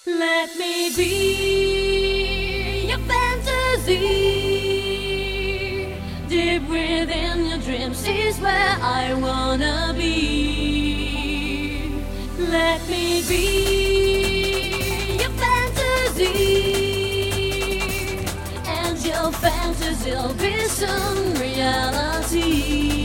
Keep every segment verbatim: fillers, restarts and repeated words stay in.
Let me be your fantasy. Deep within your dreams is where I wanna be. Let me be your fantasy, and your fantasy'll be some reality.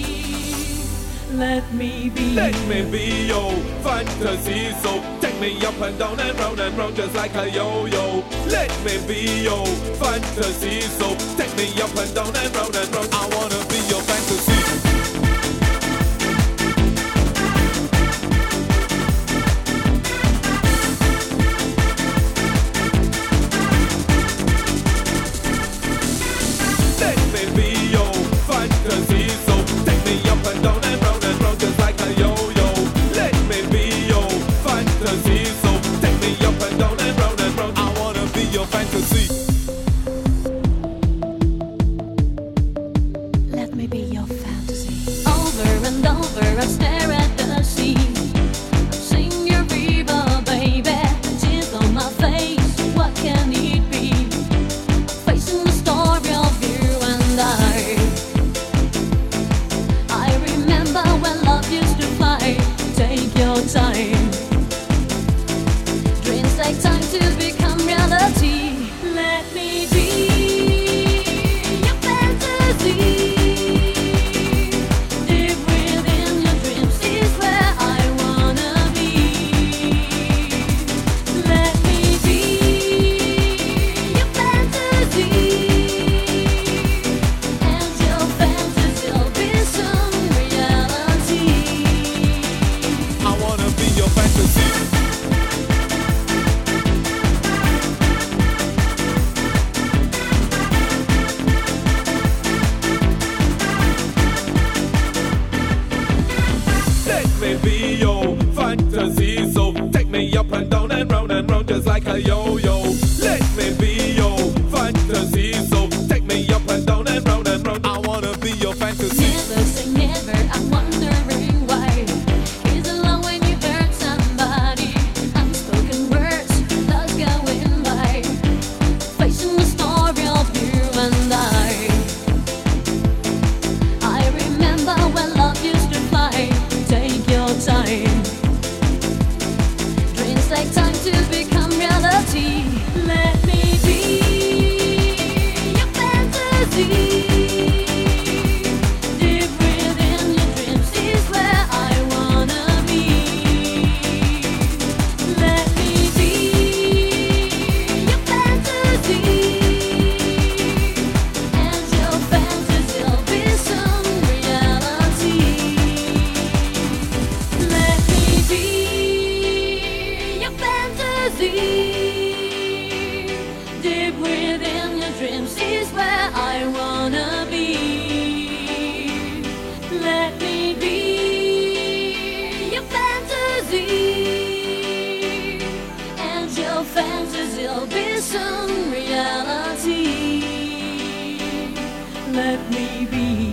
Let me be. Let me be your fantasy. So take me up and down and round and round just like a yo-yo. Let me be your fantasy. So take me up and down and round and round. I wanna be your fantasy. Let me be your fantasy. So take me up and down and round and round just like a yo-yo. Let me be your fantasy. So take me up and down and round and round. I wanna be your fantasy. Let me be your fantasy. Over and over I stare at the sea. Sing your river, baby. Tears on my face. What can it be? Facing the story of you and I. I remember when love used to fly. Take your time. Dreams take time to become reality. Let me be your fantasy. Deep within your dreams is where I wanna be. Let me be your fantasy, and your fantasy'll be some reality. I wanna be your fantasy. Let me be your fantasy. So take me up and down and round and round just like a yo-yo. Let me be your fantasy. So take me up and down and round and round. I wanna be your fantasy. Never say never, I'm wondering why. Is it long when you hurt somebody? Unspoken words, thoughts going by. Facing the story of you and I. I remember when love used to fly. Take your time. Dreams take time to become reality. Let me be your fantasy. Deep within your dreams is where I wanna be. Let me be your fantasy, and your fantasy'll be some reality. Let me be your fantasy. Deep within your dreams is where I wanna be. Let me be your fantasy, and your fantasy'll be some reality. Let me be